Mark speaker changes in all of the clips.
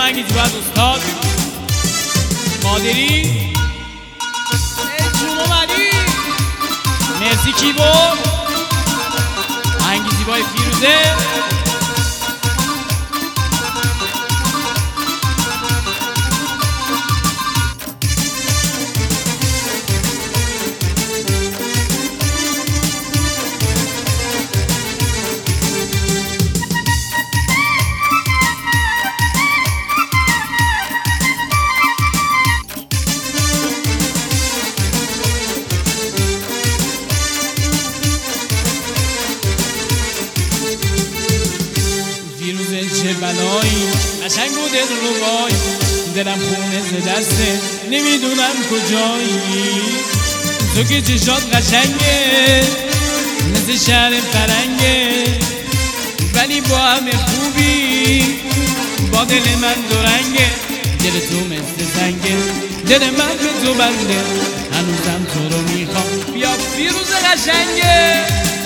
Speaker 1: انگیزی باید استاد قادری جون اومدی مرسی کیبورد انگیزی بای فیروزه چه بلایی قشنگ بود رو وای دلم خونه ز دسته نمیدونم کجایی تو که چشات قشنگه مثل شهر فرنگه ولی با همه خوبی با دل من دو رنگه دل تو مثل سنگه دل من به تو بنده هنوزم تو رو میخوام بیا فیروز قشنگه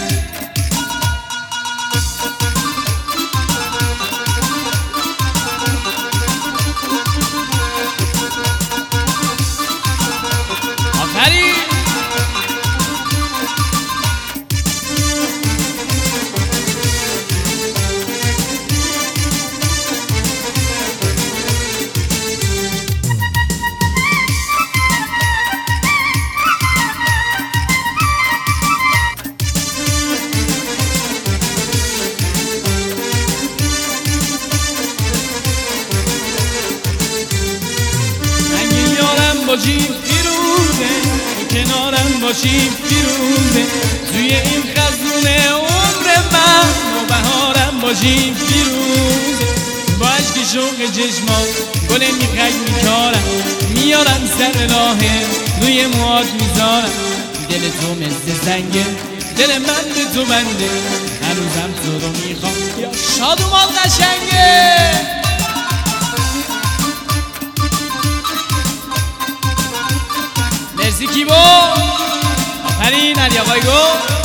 Speaker 1: باشی فیروزه کنارم باشی فیروزه توی این خزونه عمر من و بهارم باشی فیروزه با عشق شوق چشمات گل میخک میکارم میارم سر راهه روی موهات میذارم دل تو مثل سنگه دل من به تو بنده هنوزم تو رو میخوام یا شادومان قشنگه مرسی کیبو آفرین علی آقای گو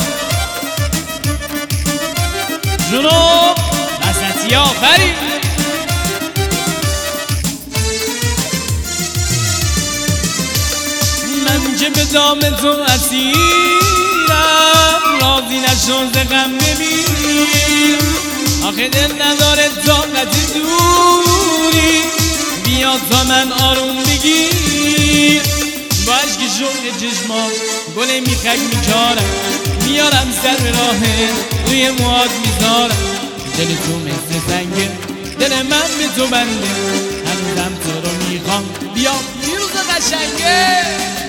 Speaker 1: جنوب وسطی آفرین من که به دام تو اسیرم راضی نشو ز غم بمیرم آخه دل نداره طاقت دوری بیا تا من آروم بگیر با عشق شوق چشمات گل میخک میکارم میارم سر راهه روی موهات میذارم دل تو مثل سنگه دل من به تو بنده هنوزم تو رو میخوام بیا فیروز قشنگه